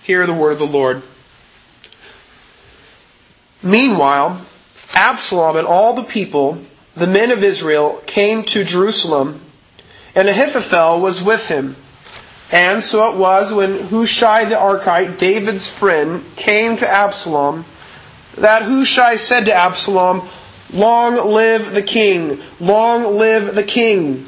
Hear the word of the Lord. Meanwhile, Absalom and all the people, the men of Israel, came to Jerusalem, and Ahithophel was with him. And so it was when Hushai the Archite, David's friend, came to Absalom, that Hushai said to Absalom, "Long live the king! Long live the king!"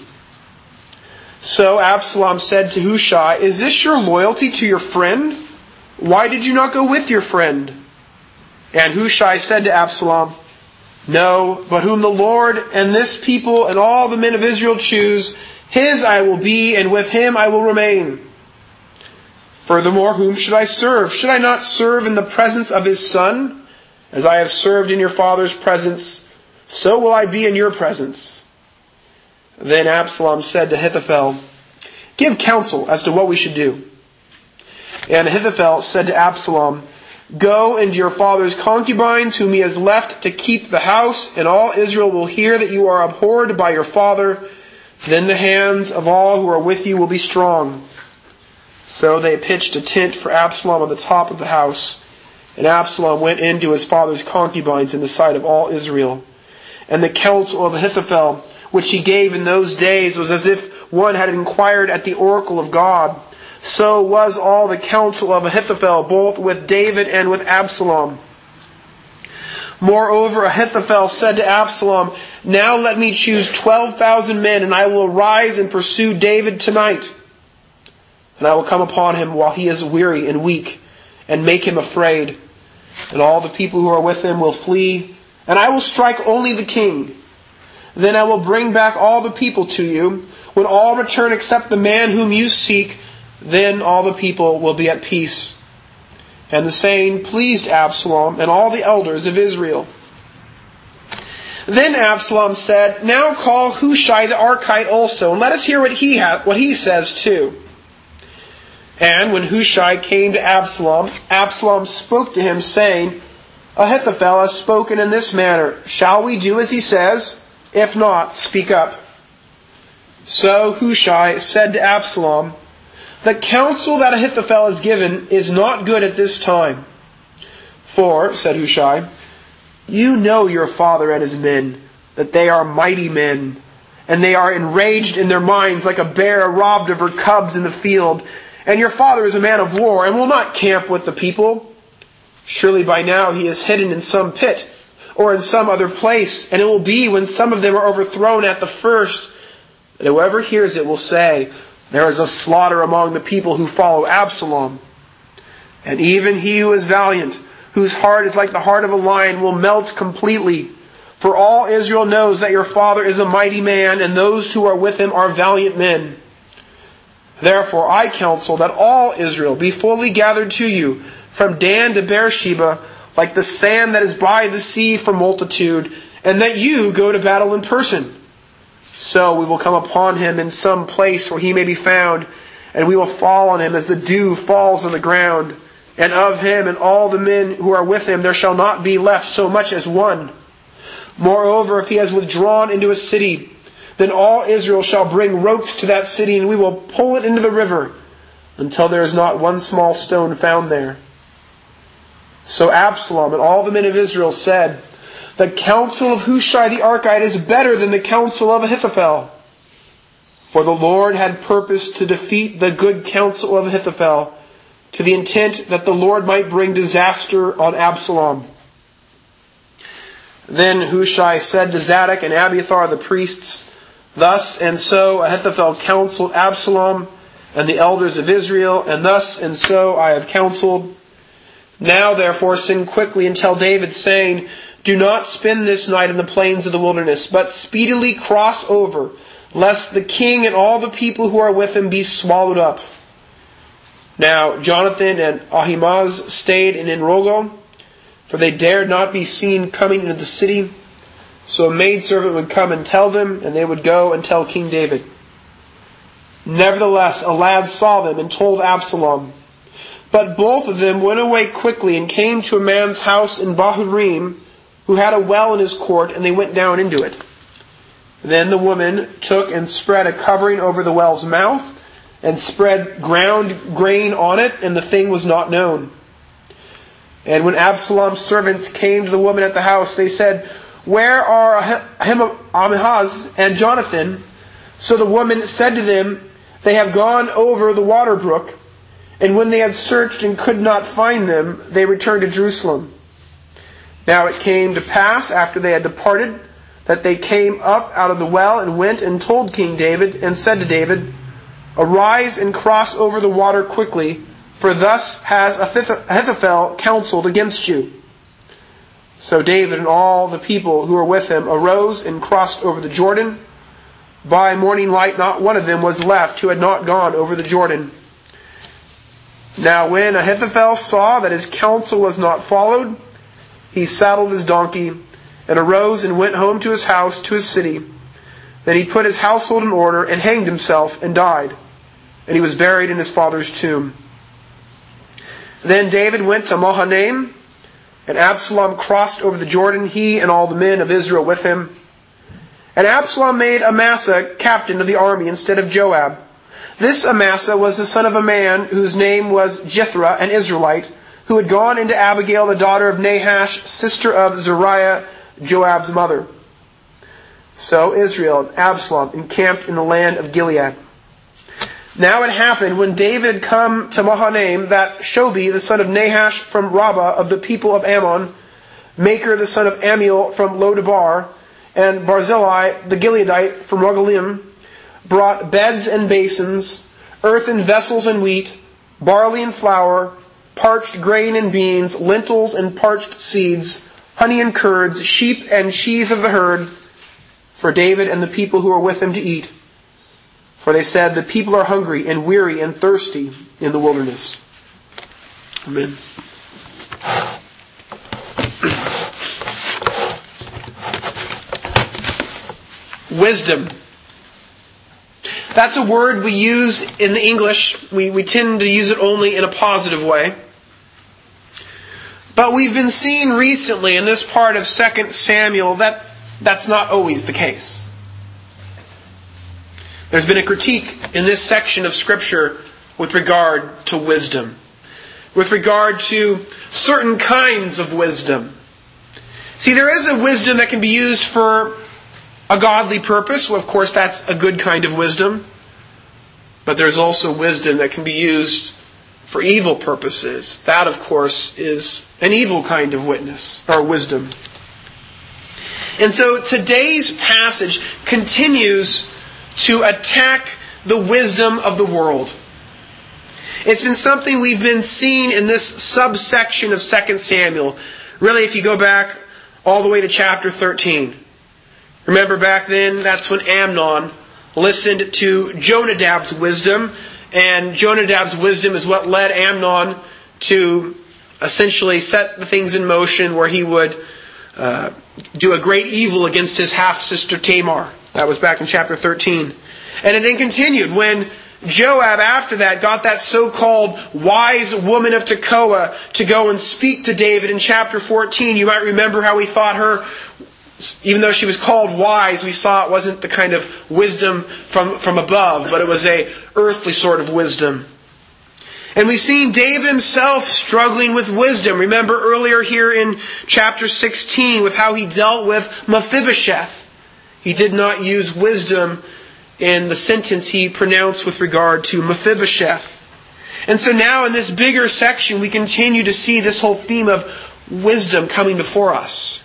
So Absalom said to Hushai, "Is this your loyalty to your friend? Why did you not go with your friend?" And Hushai said to Absalom, "No, but whom the Lord and this people and all the men of Israel choose, his I will be, and with him I will remain. Furthermore, whom should I serve? Should I not serve in the presence of his son? As I have served in your father's presence, so will I be in your presence." Then Absalom said to Ahithophel, "Give counsel as to what we should do." And Ahithophel said to Absalom, "Go into your father's concubines, whom he has left to keep the house, and all Israel will hear that you are abhorred by your father. Then the hands of all who are with you will be strong." So they pitched a tent for Absalom on the top of the house. And Absalom went into his father's concubines in the sight of all Israel. And the counsel of Ahithophel, which he gave in those days, was as if one had inquired at the oracle of God. So was all the counsel of Ahithophel, both with David and with Absalom. Moreover, Ahithophel said to Absalom, "Now let me choose 12,000 men, and I will arise and pursue David tonight. And I will come upon him while he is weary and weak, and make him afraid. And all the people who are with him will flee, and I will strike only the king. Then I will bring back all the people to you. When all return except the man whom you seek, then all the people will be at peace." And the saying pleased Absalom and all the elders of Israel. Then Absalom said, "Now call Hushai the Archite also, and let us hear what he says too." And when Hushai came to Absalom, Absalom spoke to him, saying, "Ahithophel has spoken in this manner. Shall we do as he says? If not, speak up." So Hushai said to Absalom, "The counsel that Ahithophel has given is not good at this time. For," said Hushai, "you know your father and his men, that they are mighty men, and they are enraged in their minds like a bear robbed of her cubs in the field. And your father is a man of war, and will not camp with the people. Surely by now he is hidden in some pit, or in some other place, and it will be when some of them are overthrown at the first, that whoever hears it will say, 'There is a slaughter among the people who follow Absalom.' And even he who is valiant, whose heart is like the heart of a lion, will melt completely. For all Israel knows that your father is a mighty man, and those who are with him are valiant men. Therefore I counsel that all Israel be fully gathered to you, from Dan to Beersheba, like the sand that is by the sea for multitude, and that you go to battle in person. So we will come upon him in some place where he may be found, and we will fall on him as the dew falls on the ground. And of him and all the men who are with him there shall not be left so much as one. Moreover, if he has withdrawn into a city, then all Israel shall bring ropes to that city, and we will pull it into the river, until there is not one small stone found there." So Absalom and all the men of Israel said, "The counsel of Hushai the Archite is better than the counsel of Ahithophel." For the Lord had purposed to defeat the good counsel of Ahithophel, to the intent that the Lord might bring disaster on Absalom. Then Hushai said to Zadok and Abiathar the priests, "Thus and so Ahithophel counseled Absalom and the elders of Israel, and thus and so I have counseled. Now therefore send quickly and tell David, saying, 'Do not spend this night in the plains of the wilderness, but speedily cross over, lest the king and all the people who are with him be swallowed up.'" Now Jonathan and Ahimaaz stayed in Enrogel, for they dared not be seen coming into the city. So a maidservant would come and tell them, and they would go and tell King David. Nevertheless, a lad saw them and told Absalom. But both of them went away quickly and came to a man's house in Bahurim, who had a well in his court, and they went down into it. Then the woman took and spread a covering over the well's mouth, and spread ground grain on it, and the thing was not known. And when Absalom's servants came to the woman at the house, they said, "Where are Ahimaaz and Jonathan?" So the woman said to them, "They have gone over the water brook." And when they had searched and could not find them, they returned to Jerusalem. Now it came to pass, after they had departed, that they came up out of the well and went and told King David, and said to David, "Arise and cross over the water quickly, for thus has Ahithophel counseled against you." So David and all the people who were with him arose and crossed over the Jordan. By morning light not one of them was left who had not gone over the Jordan. Now when Ahithophel saw that his counsel was not followed, he saddled his donkey and arose and went home to his house, to his city. Then he put his household in order and hanged himself and died. And he was buried in his father's tomb. Then David went to Mahanaim, and Absalom crossed over the Jordan, he and all the men of Israel with him. And Absalom made Amasa captain of the army instead of Joab. This Amasa was the son of a man whose name was Jethro, an Israelite, who had gone into Abigail, the daughter of Nahash, sister of Zeruiah, Joab's mother. So Israel and Absalom encamped in the land of Gilead. Now it happened, when David had come to Mahanaim, that Shobi, the son of Nahash from Rabbah of the people of Ammon, Maker, the son of Amiel from Lodebar, and Barzillai, the Gileadite from Rogelim, brought beds and basins, earthen vessels and wheat, barley and flour, parched grain and beans, lentils and parched seeds, honey and curds, sheep and sheaves of the herd, for David and the people who were with him to eat. For they said, "The people are hungry and weary and thirsty in the wilderness." Amen. Wisdom. That's a word we use in the English. We tend to use it only in a positive way. But we've been seeing recently in this part of 2 Samuel that that's not always the case. There's been a critique in this section of Scripture with regard to wisdom, with regard to certain kinds of wisdom. See, there is a wisdom that can be used for a godly purpose. Well, of course, that's a good kind of wisdom. But there's also wisdom that can be used for evil purposes. That, of course, is an evil kind of wisdom. And so today's passage continues to attack the wisdom of the world. It's been something we've been seeing in this subsection of 2 Samuel. Really, if you go back all the way to chapter 13. Remember back then, that's when Amnon listened to Jonadab's wisdom. And Jonadab's wisdom is what led Amnon to essentially set the things in motion where he would do a great evil against his half-sister Tamar. That was back in chapter 13. And it then continued when Joab, after that, got that so-called wise woman of Tekoa to go and speak to David in chapter 14. You might remember how we thought her, even though she was called wise, we saw it wasn't the kind of wisdom from above, but it was a earthly sort of wisdom. And we've seen David himself struggling with wisdom. Remember earlier here in chapter 16 with how he dealt with Mephibosheth. He did not use wisdom in the sentence he pronounced with regard to Mephibosheth. And so now in this bigger section we continue to see this whole theme of wisdom coming before us.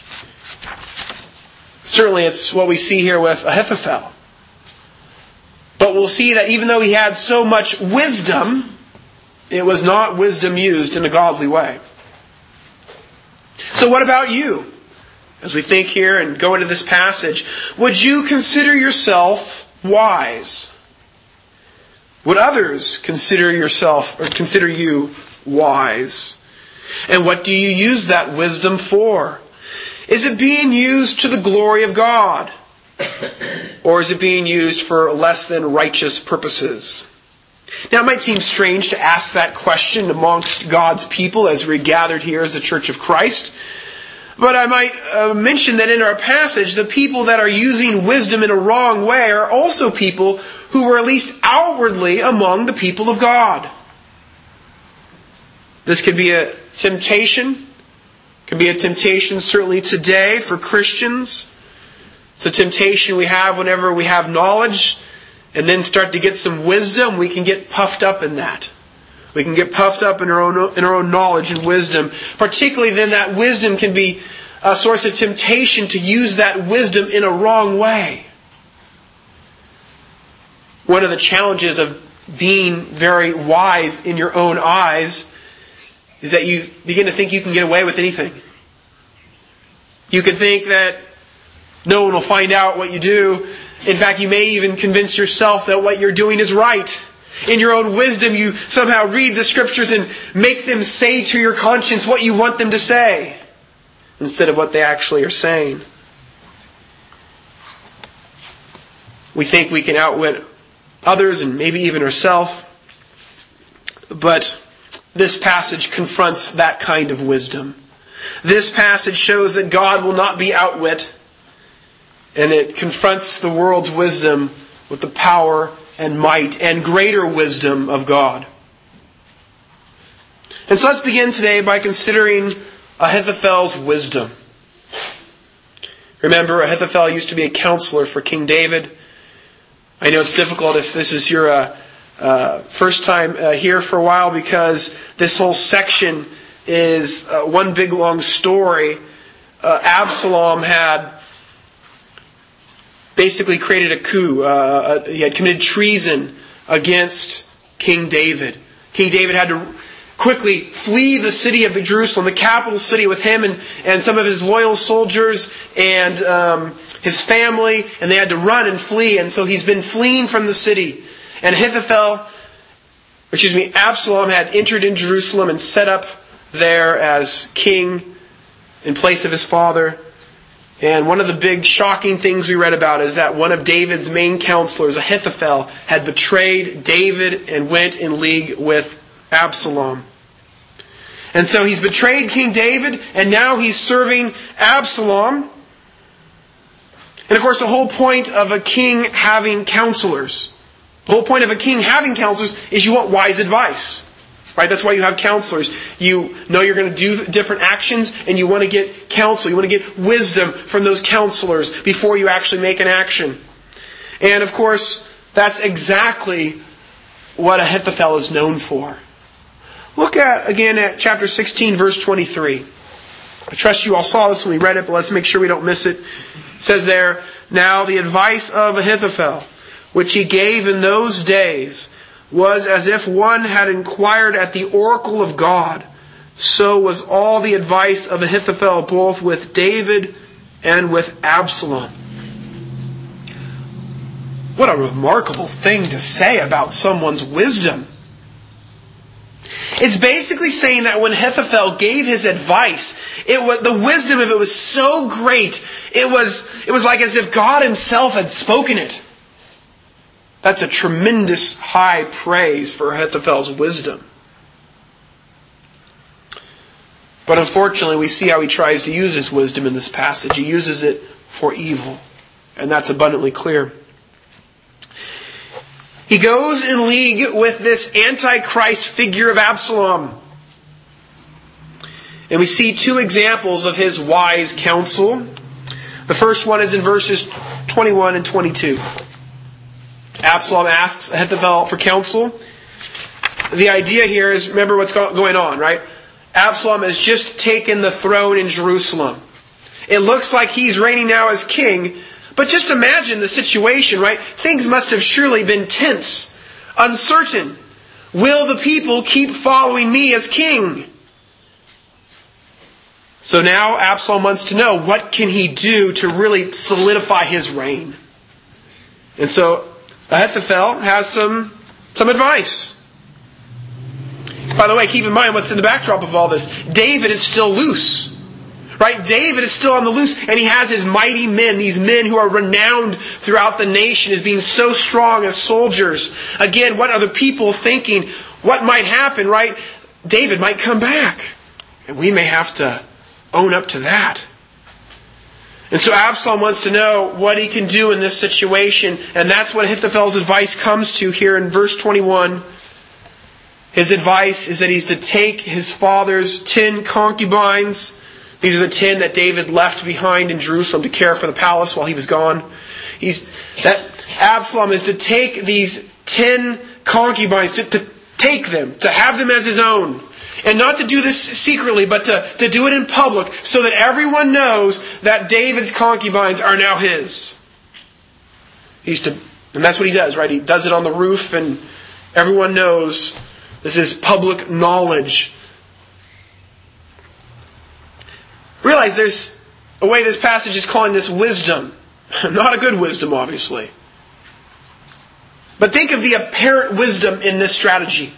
Certainly it's what we see here with Ahithophel. But we'll see that even though he had so much wisdom, it was not wisdom used in a godly way. So what about you? As we think here and go into this passage, would you consider yourself wise? Would others consider you wise? And what do you use that wisdom for? Is it being used to the glory of God? Or is it being used for less than righteous purposes? Now it might seem strange to ask that question amongst God's people as we're gathered here as the Church of Christ. But I might mention that in our passage, the people that are using wisdom in a wrong way are also people who were at least outwardly among the people of God. This could be a temptation. It can be a temptation certainly today for Christians. It's a temptation we have whenever we have knowledge and then start to get some wisdom. We can get puffed up in that. We can get puffed up in our own knowledge and wisdom. Particularly then that wisdom can be a source of temptation to use that wisdom in a wrong way. One of the challenges of being very wise in your own eyes is that you begin to think you can get away with anything. You can think that no one will find out what you do. In fact, you may even convince yourself that what you're doing is right. In your own wisdom, you somehow read the Scriptures and make them say to your conscience what you want them to say, instead of what they actually are saying. We think we can outwit others and maybe even ourselves. But this passage confronts that kind of wisdom. This passage shows that God will not be outwit. And it confronts the world's wisdom with the power and might and greater wisdom of God. And so let's begin today by considering Ahithophel's wisdom. Remember, Ahithophel used to be a counselor for King David. I know it's difficult if this is your first time here for a while, because this whole section is one big long story. Absalom had basically created a coup. He had committed treason against King David. King David had to quickly flee the city of Jerusalem, the capital city, with him and some of his loyal soldiers and his family, and they had to run and flee. And so he's been fleeing from the city. And Absalom had entered in Jerusalem and set up there as king in place of his father. And one of the big shocking things we read about is that one of David's main counselors, Ahithophel, had betrayed David and went in league with Absalom. And so he's betrayed King David, and now he's serving Absalom. And of course, the whole point of a king having counselors, is you want wise advice. Right? That's why you have counselors. You know you're going to do different actions, and you want to get counsel. You want to get wisdom from those counselors before you actually make an action. And of course, that's exactly what Ahithophel is known for. Look again at chapter 16, verse 23. I trust you all saw this when we read it, but let's make sure we don't miss it. It says there, "Now the advice of Ahithophel, which he gave in those days, was as if one had inquired at the oracle of God. So was all the advice of Ahithophel, both with David and with Absalom." What a remarkable thing to say about someone's wisdom. It's basically saying that when Ahithophel gave his advice, the wisdom of it was so great, it was like as if God Himself had spoken it. That's a tremendous high praise for Ahithophel's wisdom. But unfortunately, we see how he tries to use his wisdom in this passage. He uses it for evil. And that's abundantly clear. He goes in league with this Antichrist figure of Absalom. And we see two examples of his wise counsel. The first one is in verses 21 and 22. Absalom asks Ahithophel for counsel. The idea here is, remember what's going on, right? Absalom has just taken the throne in Jerusalem. It looks like he's reigning now as king, but just imagine the situation, right? Things must have surely been tense, uncertain. Will the people keep following me as king? So now Absalom wants to know, what can he do to really solidify his reign? And so Ahithophel has some advice. By the way, keep in mind what's in the backdrop of all this. David is still loose. Right? David is still on the loose, and he has his mighty men, these men who are renowned throughout the nation as being so strong as soldiers. Again, what are the people thinking? What might happen, right? David might come back. And we may have to own up to that. And so Absalom wants to know what he can do in this situation. And that's what Ahithophel's advice comes to here in verse 21. His advice is that he's to take his father's 10 concubines. These are the 10 that David left behind in Jerusalem to care for the palace while he was gone. Absalom is to take these 10 concubines, to take them, to have them as his own. And not to do this secretly, but to do it in public so that everyone knows that David's concubines are now his. And that's what he does, right? He does it on the roof and everyone knows this is public knowledge. Realize there's a way this passage is calling this wisdom. Not a good wisdom, obviously. But think of the apparent wisdom in this strategy.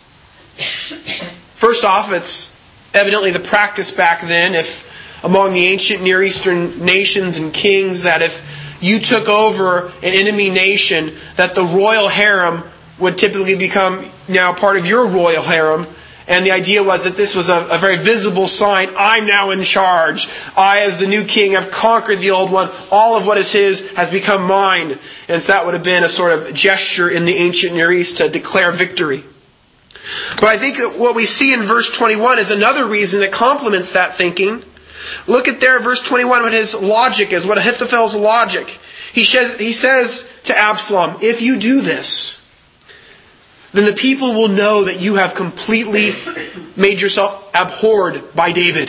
First off, it's evidently the practice back then, if among the ancient Near Eastern nations and kings, that if you took over an enemy nation, that the royal harem would typically become now part of your royal harem. And the idea was that this was a very visible sign. I'm now in charge. I, as the new king, have conquered the old one. All of what is his has become mine. And so that would have been a sort of gesture in the ancient Near East to declare victory. But I think that what we see in verse 21 is another reason that complements that thinking. Look at there, verse 21, what his logic is, what Ahithophel's logic. He says to Absalom, if you do this, then the people will know that you have completely made yourself abhorred by David.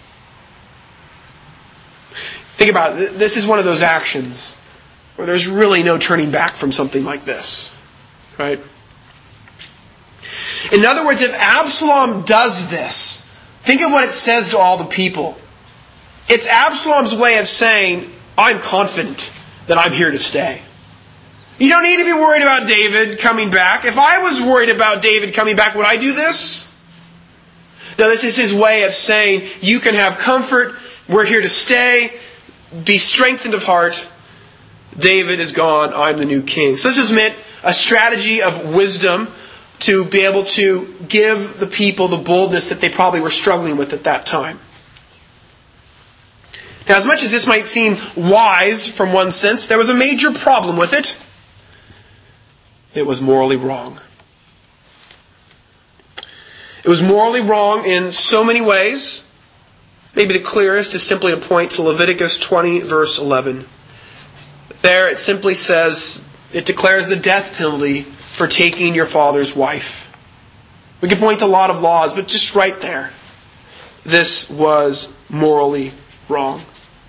Think about it. This is one of those actions where there's really no turning back from something like this. Right? In other words, if Absalom does this, think of what it says to all the people. It's Absalom's way of saying, I'm confident that I'm here to stay. You don't need to be worried about David coming back. If I was worried about David coming back, would I do this? No, this is his way of saying, you can have comfort, we're here to stay, be strengthened of heart. David is gone, I'm the new king. So this is meant a strategy of wisdom to be able to give the people the boldness that they probably were struggling with at that time. Now, as much as this might seem wise from one sense, there was a major problem with it. It was morally wrong. It was morally wrong in so many ways. Maybe the clearest is simply to point to Leviticus 20, verse 11. There it simply says, it declares the death penalty for taking your father's wife. We could point to a lot of laws, but just right there, this was morally wrong.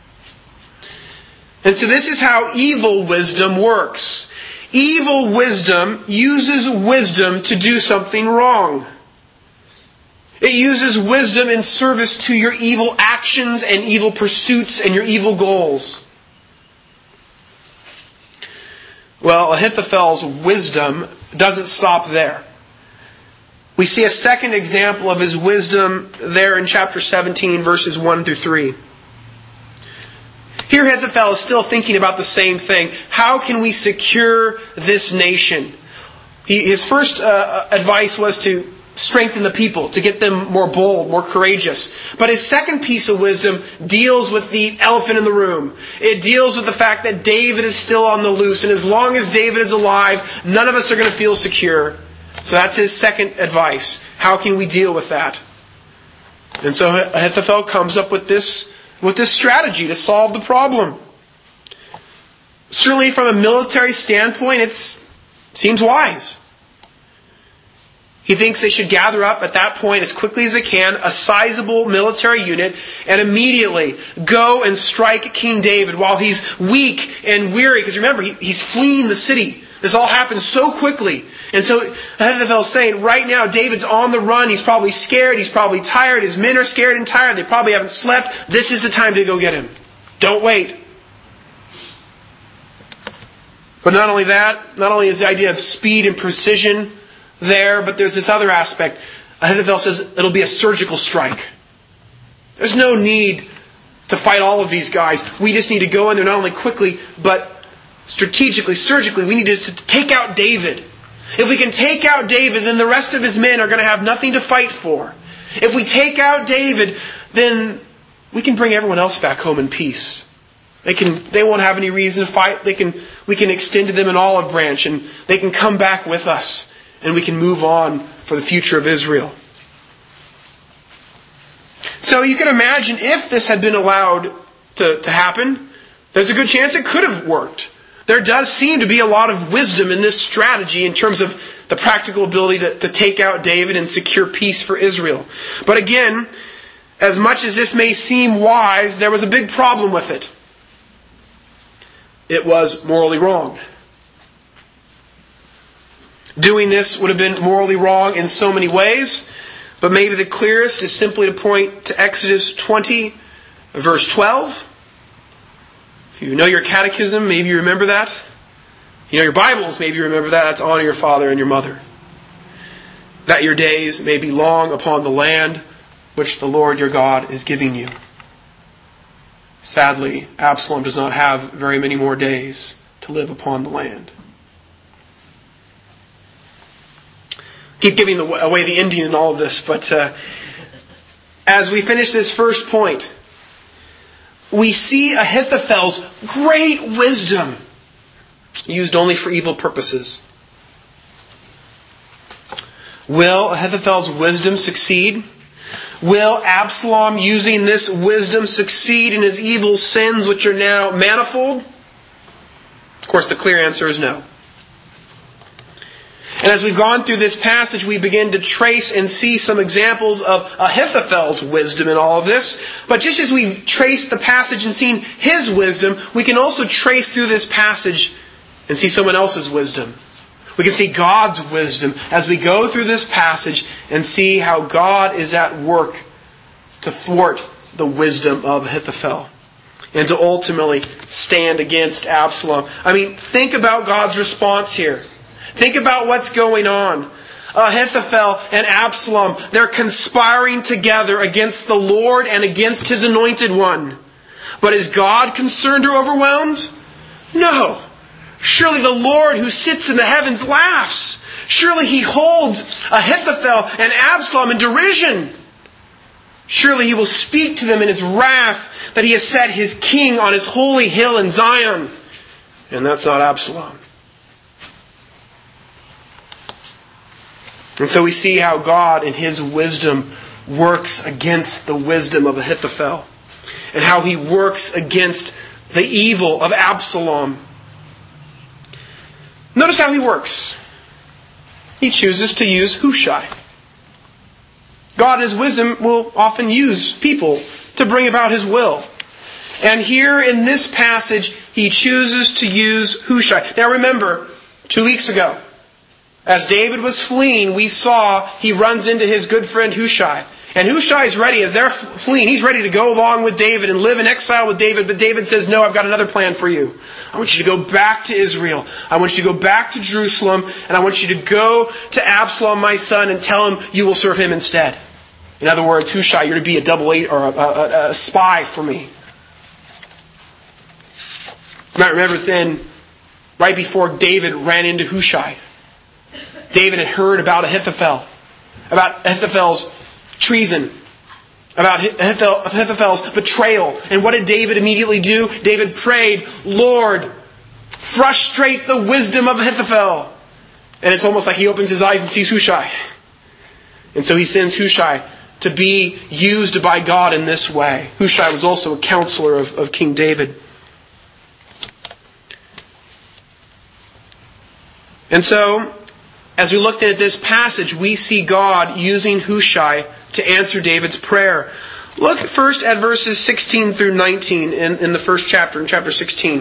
And so this is how evil wisdom works. Evil wisdom uses wisdom to do something wrong. It uses wisdom in service to your evil actions and evil pursuits and your evil goals. Well, Ahithophel's wisdom doesn't stop there. We see a second example of his wisdom there in chapter 17, verses 1 through 3. Here Ahithophel is still thinking about the same thing. How can we secure this nation? His first advice was to strengthen the people, to get them more bold, more courageous. But his second piece of wisdom deals with the elephant in the room. It deals with the fact that David is still on the loose. And as long as David is alive, none of us are going to feel secure. So that's his second advice. How can we deal with that? And so Ahithophel comes up with this strategy to solve the problem. Certainly from a military standpoint, it seems wise. He thinks they should gather up at that point as quickly as they can, a sizable military unit, and immediately go and strike King David while he's weak and weary. Because remember, he's fleeing the city. This all happens so quickly. And so Ahithophel's saying, right now David's on the run. He's probably scared. He's probably tired. His men are scared and tired. They probably haven't slept. This is the time to go get him. Don't wait. But not only that, not only is the idea of speed and precision there, but there's this other aspect. Ahithophel says it'll be a surgical strike. There's no need to fight all of these guys. We just need to go in there not only quickly, but strategically, surgically. We need to take out David. If we can take out David, then the rest of his men are going to have nothing to fight for. If we take out David, then we can bring everyone else back home in peace. They won't have any reason to fight. We can extend to them an olive branch, and they can come back with us, and we can move on for the future of Israel. So you can imagine if this had been allowed to happen, there's a good chance it could have worked. There does seem to be a lot of wisdom in this strategy in terms of the practical ability to take out David and secure peace for Israel. But again, as much as this may seem wise, there was a big problem with it. It was morally wrong. Doing this would have been morally wrong in so many ways, but maybe the clearest is simply to point to Exodus 20, verse 12. If you know your catechism, maybe you remember that. If you know your Bibles, maybe you remember that. To honor your father and your mother, that your days may be long upon the land which the Lord your God is giving you. Sadly, Absalom does not have very many more days to live upon the land. Keep giving away the Indian in all of this, but as we finish this first point, we see Ahithophel's great wisdom used only for evil purposes. Will Ahithophel's wisdom succeed? Will Absalom, using this wisdom, succeed in his evil sins, which are now manifold? Of course, the clear answer is no. And as we've gone through this passage, we begin to trace and see some examples of Ahithophel's wisdom in all of this. But just as we've traced the passage and seen his wisdom, we can also trace through this passage and see someone else's wisdom. We can see God's wisdom as we go through this passage and see how God is at work to thwart the wisdom of Ahithophel and to ultimately stand against Absalom. I mean, think about God's response here. Think about what's going on. Ahithophel and Absalom, they're conspiring together against the Lord and against His anointed one. But is God concerned or overwhelmed? No. Surely the Lord who sits in the heavens laughs. Surely He holds Ahithophel and Absalom in derision. Surely He will speak to them in His wrath that He has set His king on His holy hill in Zion. And that's not Absalom. And so we see how God in His wisdom works against the wisdom of Ahithophel. And how He works against the evil of Absalom. Notice how He works. He chooses to use Hushai. God in His wisdom will often use people to bring about His will. And here in this passage, He chooses to use Hushai. Now remember, 2 weeks ago, as David was fleeing, we saw he runs into his good friend Hushai. And Hushai is ready. As they're fleeing, he's ready to go along with David and live in exile with David. But David says, no, I've got another plan for you. I want you to go back to Israel. I want you to go back to Jerusalem. And I want you to go to Absalom, my son, and tell him you will serve him instead. In other words, Hushai, you're to be a double agent or a spy for me. You might remember then, right before David ran into Hushai, David had heard about Ahithophel, about Ahithophel's treason, about Ahithophel's betrayal. And what did David immediately do? David prayed, Lord, frustrate the wisdom of Ahithophel. And it's almost like he opens his eyes and sees Hushai. And so he sends Hushai to be used by God in this way. Hushai was also a counselor of King David. And so, as we looked at this passage, we see God using Hushai to answer David's prayer. Look first at verses 16 through 19 in the first chapter, in chapter 16.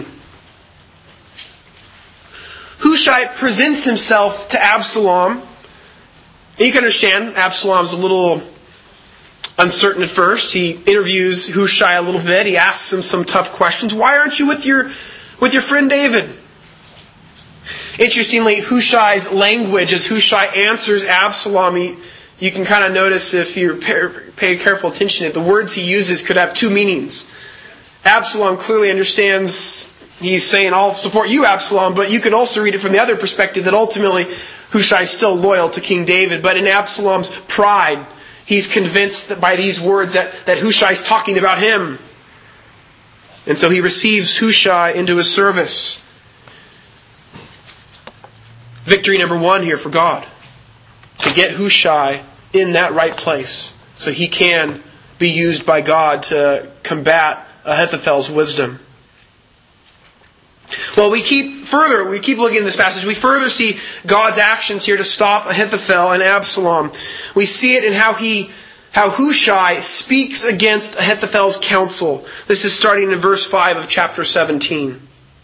Hushai presents himself to Absalom. And you can understand, Absalom's a little uncertain at first. He interviews Hushai a little bit. He asks him some tough questions. Why aren't you with your friend David? Interestingly, Hushai's language, as Hushai answers Absalom, you can kind of notice if you pay careful attention, that the words he uses could have two meanings. Absalom clearly understands, he's saying, I'll support you, Absalom, but you can also read it from the other perspective that ultimately Hushai is still loyal to King David. But in Absalom's pride, he's convinced that by these words that Hushai is talking about him. And so he receives Hushai into his service. Victory number 1 here for God. To get Hushai in that right place so he can be used by God to combat Ahithophel's wisdom. Well, we keep looking at this passage. We further see God's actions here to stop Ahithophel and Absalom. We see it in how Hushai speaks against Ahithophel's counsel. This is starting in verse 5 of chapter 17.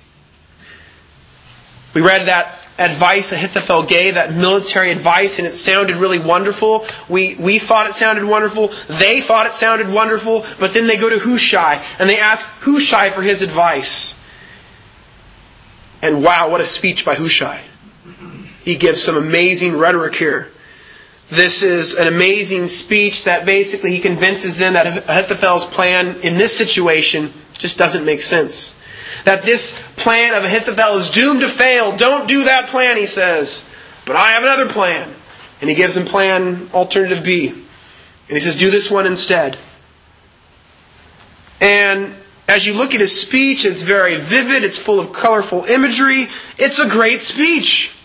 We read that advice Ahithophel gave, that military advice, and it sounded really wonderful. We thought it sounded wonderful. They thought it sounded wonderful. But then they go to Hushai and they ask Hushai for his advice. And wow, what a speech by Hushai. He gives some amazing rhetoric here. This is an amazing speech that basically he convinces them that Ahithophel's plan in this situation just doesn't make sense. That this plan of Ahithophel is doomed to fail. Don't do that plan, he says. But I have another plan. And he gives him plan alternative B. And he says, do this one instead. And as you look at his speech, it's very vivid. It's full of colorful imagery. It's a great speech.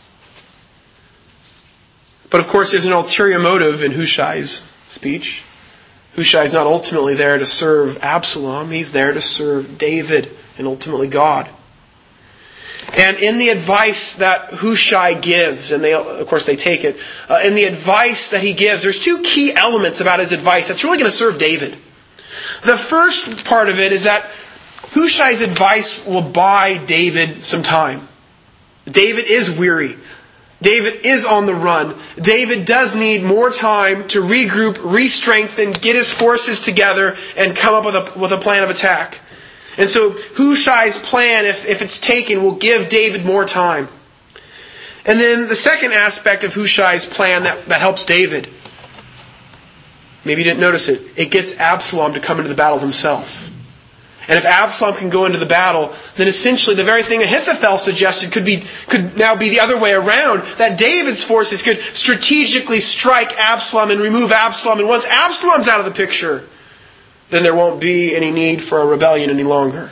But of course, there's an ulterior motive in Hushai's speech. Hushai is not ultimately there to serve Absalom. He's there to serve David and ultimately God. And in the advice that Hushai gives, and of course they take it, in the advice that he gives, there's 2 key elements about his advice that's really going to serve David. The first part of it is that Hushai's advice will buy David some time. David is weary. David is on the run. David does need more time to regroup, re-strengthen, get his forces together, and come up with a plan of attack. And so Hushai's plan, if it's taken, will give David more time. And then the second aspect of Hushai's plan that helps David, maybe you didn't notice it, it gets Absalom to come into the battle himself. And if Absalom can go into the battle, then essentially the very thing Ahithophel suggested could now be the other way around. That David's forces could strategically strike Absalom and remove Absalom. And once Absalom's out of the picture, then there won't be any need for a rebellion any longer.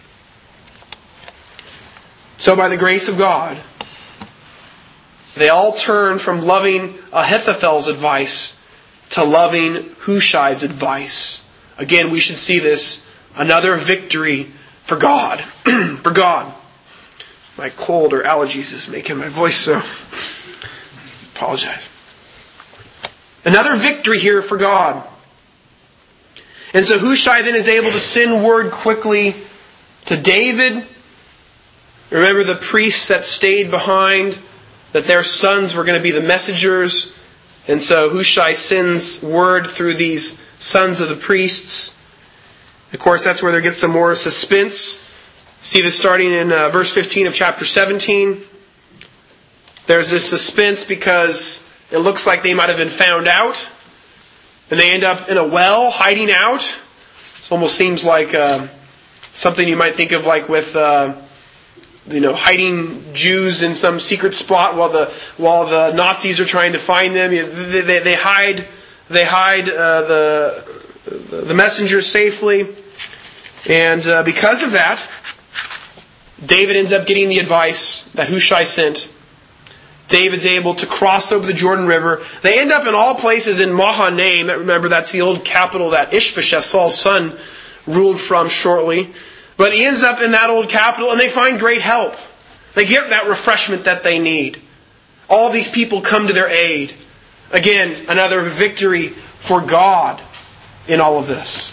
So by the grace of God, they all turn from loving Ahithophel's advice to loving Hushai's advice. Again, we should see this. Another victory for God. For God. My cold or allergies is making my voice so... Apologize. Another victory here for God. And so Hushai then is able to send word quickly to David. Remember the priests that stayed behind, that their sons were going to be the messengers. And so Hushai sends word through these sons of the priests. Of course, that's where there gets some more suspense. See this starting in verse 15 of chapter 17. There's this suspense because it looks like they might have been found out. And they end up in a well, hiding out. It almost seems like something you might think of like with hiding Jews in some secret spot while the Nazis are trying to find them. They hide the messenger safely. And because of that, David ends up getting the advice that Hushai sent. David's able to cross over the Jordan River. They end up in all places in Mahanaim. Remember, that's the old capital that Ishbosheth, Saul's son, ruled from shortly. But he ends up in that old capital and they find great help. They get that refreshment that they need. All these people come to their aid. Again, another victory for God in all of this.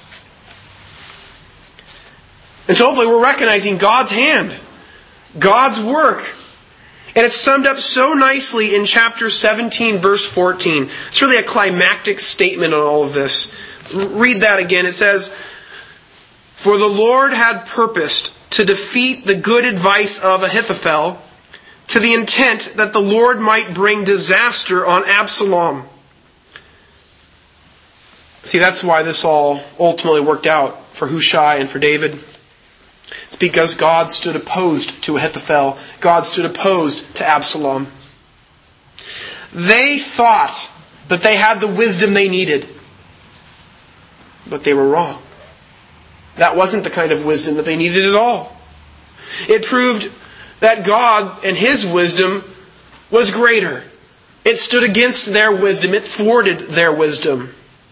And so hopefully we're recognizing God's hand, God's work. And it's summed up so nicely in chapter 17, verse 14. It's really a climactic statement on all of this. Read that again. It says, "For the Lord had purposed to defeat the good advice of Ahithophel, to the intent that the Lord might bring disaster on Absalom." See, that's why this all ultimately worked out for Hushai and for David. It's because God stood opposed to Ahithophel. God stood opposed to Absalom. They thought that they had the wisdom they needed, but they were wrong. that wasn't the kind of wisdom that they needed at all. It proved that God and His wisdom was greater. It stood against their wisdom. It thwarted their wisdom.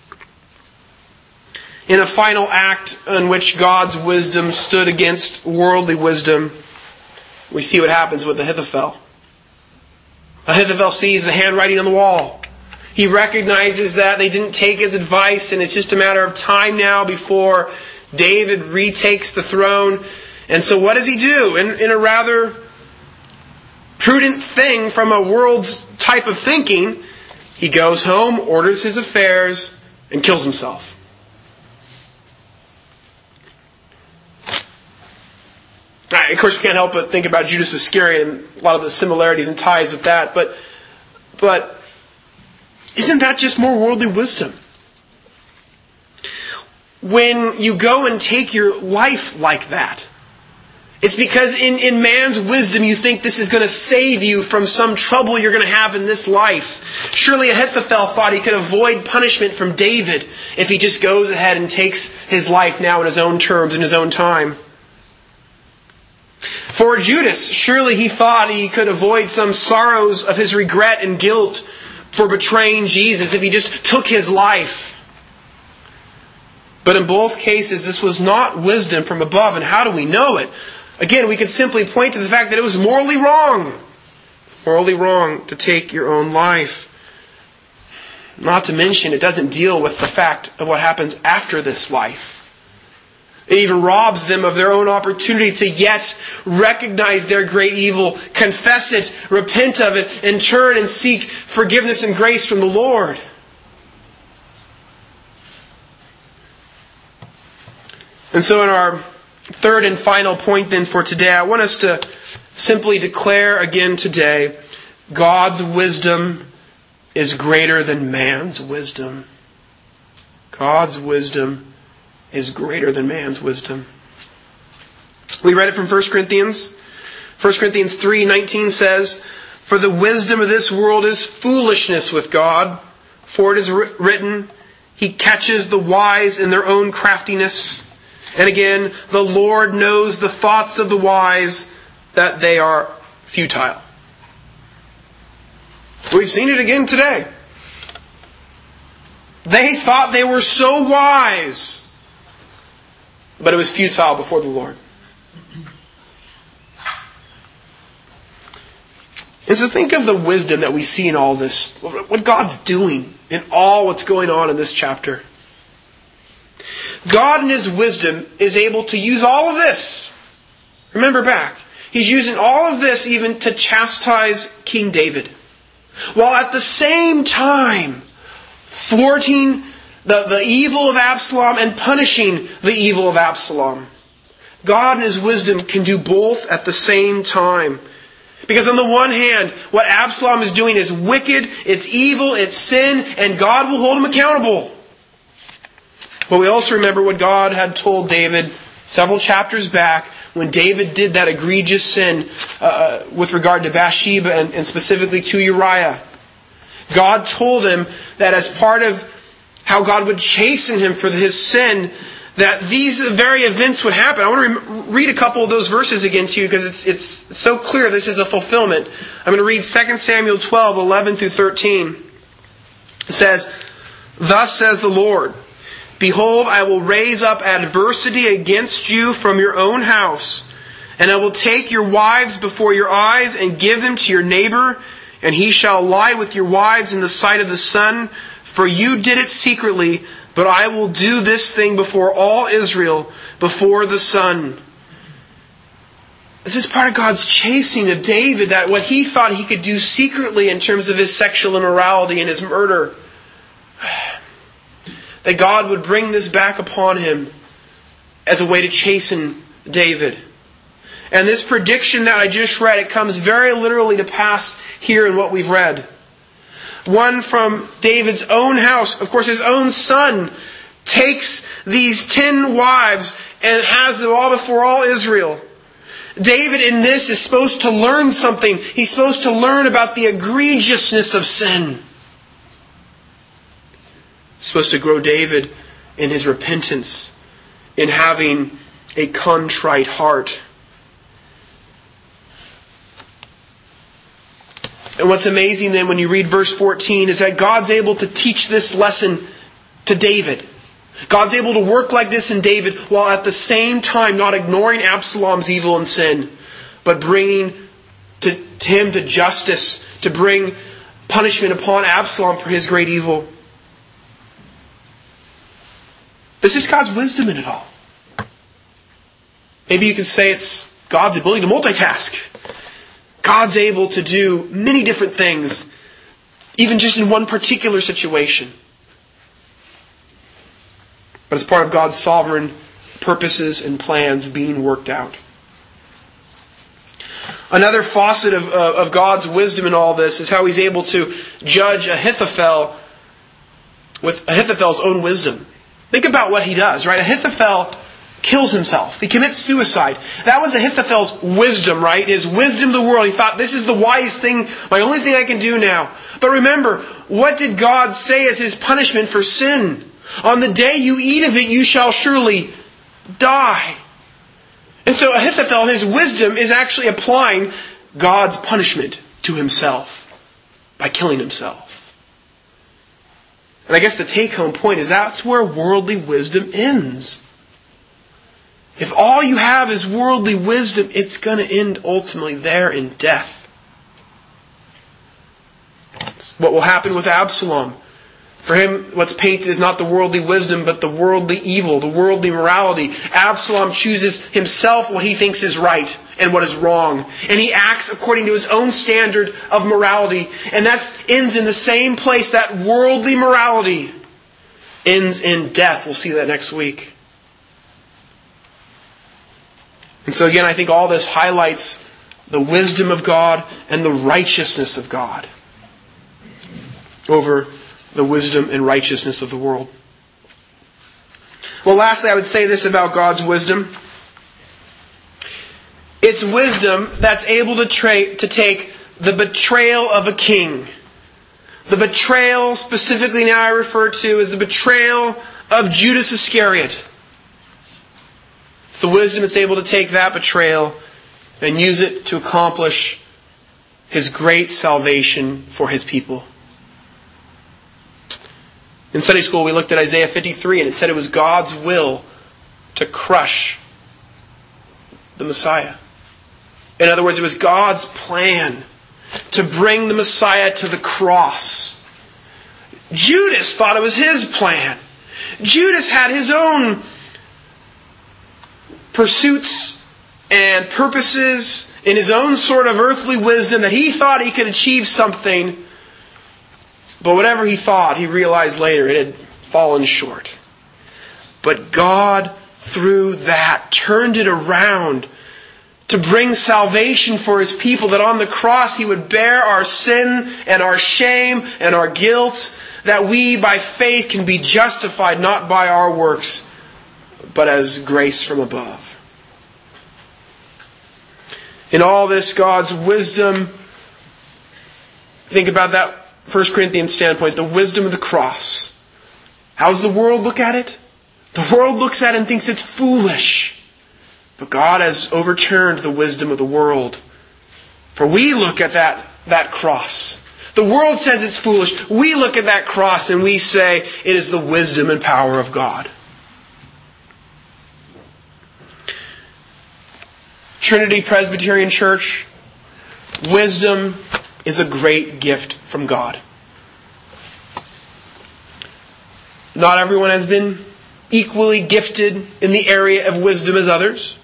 In a final act in which God's wisdom stood against worldly wisdom, we see what happens with Ahithophel. Ahithophel sees the handwriting on the wall. He recognizes that they didn't take his advice, and it's just a matter of time now before David retakes the throne. And so what does he do? In a rather prudent thing from a world's type of thinking, he goes home, orders his affairs, and kills himself. Of course, we can't help but think about Judas Iscariot and a lot of the similarities and ties with that. But isn't that just more worldly wisdom? When you go and take your life like that, it's because in man's wisdom you think this is going to save you from some trouble you're going to have in this life. Surely Ahithophel thought he could avoid punishment from David if he just goes ahead and takes his life now in his own terms, in his own time. For Judas, surely he thought he could avoid some sorrows of his regret and guilt for betraying Jesus if he just took his life. But in both cases, this was not wisdom from above. And how do we know it? Again, we could simply point to the fact that it was morally wrong. It's morally wrong to take your own life. Not to mention, it doesn't deal with the fact of what happens after this life. It even robs them of their own opportunity to yet recognize their great evil, confess it, repent of it, and turn and seek forgiveness and grace from the Lord. And so in our third and final point then for today, I want us to simply declare again today, God's wisdom is greater than man's wisdom. God's wisdom is greater than man's wisdom. We read it from 1 Corinthians. 1 Corinthians 3:19 says, "For the wisdom of this world is foolishness with God, for it is written, He catches the wise in their own craftiness. And again, the Lord knows the thoughts of the wise, that they are futile." We've seen it again today. They thought they were so wise, but it was futile before the Lord. And so think of the wisdom that we see in all this, what God's doing in all what's going on in this chapter. God in His wisdom is able to use all of this. Remember back, He's using all of this even to chastise King David, while at the same time thwarting the evil of Absalom and punishing the evil of Absalom. God in His wisdom can do both at the same time. Because on the one hand, what Absalom is doing is wicked, it's evil, it's sin, and God will hold him accountable. But we also remember what God had told David several chapters back when David did that egregious sin with regard to Bathsheba and specifically to Uriah. God told him that as part of how God would chasten him for his sin, that these very events would happen. I want to read a couple of those verses again to you because it's so clear this is a fulfillment. I'm going to read 2 Samuel 12, 11 through 13. It says, "Thus says the Lord, Behold, I will raise up adversity against you from your own house, and I will take your wives before your eyes and give them to your neighbor, and he shall lie with your wives in the sight of the sun. For you did it secretly, but I will do this thing before all Israel, before the sun." This is part of God's chasing of David, that what he thought he could do secretly in terms of his sexual immorality and his murder, that God would bring this back upon him as a way to chasten David. And this prediction that I just read, it comes very literally to pass here in what we've read. One from David's own house, of course his own son, takes these 10 wives and has them all before all Israel. David in this is supposed to learn something. He's supposed to learn about the egregiousness of sin. He's supposed to grow David in his repentance in having a contrite heart. And what's amazing then when you read verse 14 is that God's able to teach this lesson to David. God's able to work like this in David while at the same time not ignoring Absalom's evil and sin, but bringing to him to justice, to bring punishment upon Absalom for his great evil. This is God's wisdom in it all. Maybe you can say it's God's ability to multitask. God's able to do many different things, even just in one particular situation. But it's part of God's sovereign purposes and plans being worked out. Another facet of God's wisdom in all this is how He's able to judge Ahithophel with Ahithophel's own wisdom. Think about what he does, right? Ahithophel kills himself. He commits suicide. That was Ahithophel's wisdom, right? His wisdom of the world. He thought, this is the wise thing, my only thing I can do now. But remember, what did God say as His punishment for sin? On the day you eat of it, you shall surely die. And so Ahithophel, in his wisdom, is actually applying God's punishment to himself by killing himself. And I guess the take-home point is that's where worldly wisdom ends. If all you have is worldly wisdom, it's going to end ultimately there in death. It's what will happen with Absalom. For him, what's painted is not the worldly wisdom, but the worldly evil, the worldly morality. Absalom chooses himself what he thinks is right and what is wrong. And he acts according to his own standard of morality. And that ends in the same place. That worldly morality ends in death. We'll see that next week. And so again, I think all this highlights the wisdom of God and the righteousness of God over the wisdom and righteousness of the world. Well, lastly, I would say this about God's wisdom. It's wisdom that's able to take the betrayal of a king. The betrayal, specifically now I refer to, is the betrayal of Judas Iscariot. It's the wisdom that's able to take that betrayal and use it to accomplish His great salvation for His people. In Sunday school, we looked at Isaiah 53, and it said it was God's will to crush the Messiah. In other words, it was God's plan to bring the Messiah to the cross. Judas thought it was his plan. Judas had his own pursuits and purposes in his own sort of earthly wisdom that he thought he could achieve something. But whatever he thought, he realized later it had fallen short. But God, through that, turned it around to bring salvation for His people, that on the cross He would bear our sin and our shame and our guilt, that we by faith can be justified not by our works, but as grace from above. In all this, God's wisdom, think about that 1 Corinthians standpoint, the wisdom of the cross. How does the world look at it? The world looks at it and thinks it's foolish. But God has overturned the wisdom of the world. For we look at that cross. The world says it's foolish. We look at that cross and we say it is the wisdom and power of God. Trinity Presbyterian Church, wisdom is a great gift from God. Not everyone has been equally gifted in the area of wisdom as others.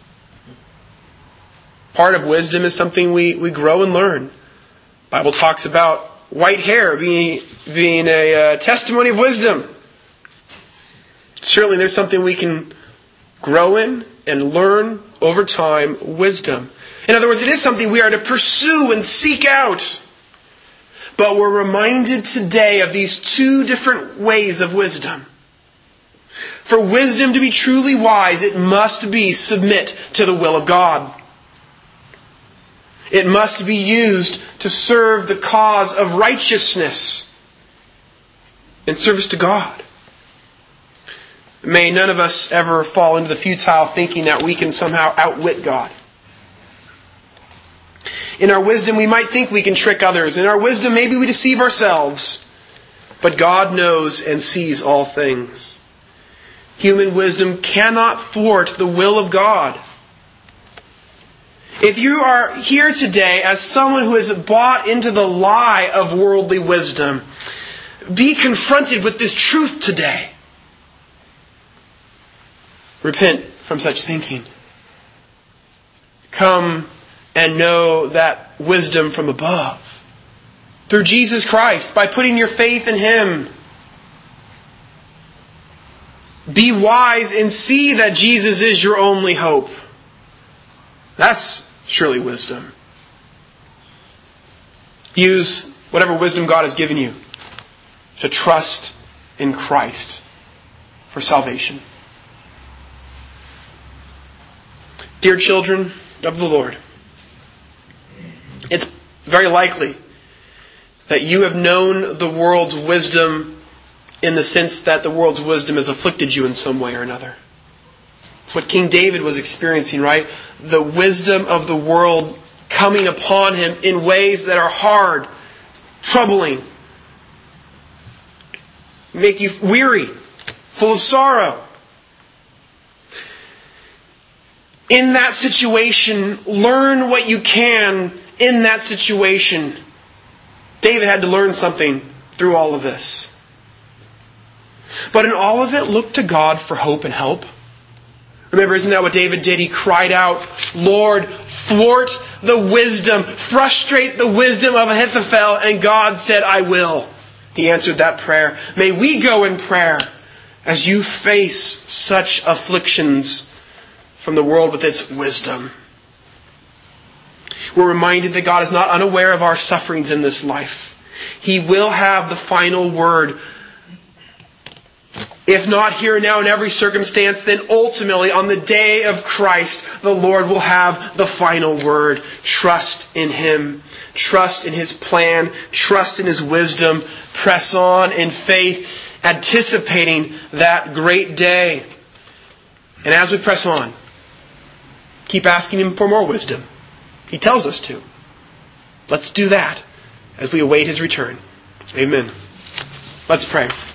Part of wisdom is something we grow and learn. The Bible talks about white hair being a testimony of wisdom. Certainly there's something we can grow in and learn over time, wisdom. In other words, it is something we are to pursue and seek out. But we're reminded today of these two different ways of wisdom. For wisdom to be truly wise, it must be submit to the will of God. It must be used to serve the cause of righteousness in service to God. May none of us ever fall into the futile thinking that we can somehow outwit God. In our wisdom, we might think we can trick others. In our wisdom, maybe we deceive ourselves. But God knows and sees all things. Human wisdom cannot thwart the will of God. If you are here today as someone who has bought into the lie of worldly wisdom, be confronted with this truth today. Repent from such thinking. Come and know that wisdom from above. Through Jesus Christ, by putting your faith in Him. Be wise and see that Jesus is your only hope. That's surely wisdom. Use whatever wisdom God has given you to trust in Christ for salvation. Dear children of the Lord, it's very likely that you have known the world's wisdom in the sense that the world's wisdom has afflicted you in some way or another. It's what King David was experiencing, right? The wisdom of the world coming upon him in ways that are hard, troubling, make you weary, full of sorrow. In that situation, learn what you can in that situation. David had to learn something through all of this. But in all of it, look to God for hope and help. Remember, isn't that what David did? He cried out, Lord, thwart the wisdom, frustrate the wisdom of Ahithophel, and God said, I will. He answered that prayer. May we go in prayer as you face such afflictions from the world with its wisdom. We're reminded that God is not unaware of our sufferings in this life. He will have the final word. If not here and now in every circumstance, then ultimately on the day of Christ, the Lord will have the final word. Trust in Him. Trust in His plan. Trust in His wisdom. Press on in faith, anticipating that great day. And as we press on, keep asking Him for more wisdom. He tells us to. Let's do that as we await His return. Amen. Let's pray.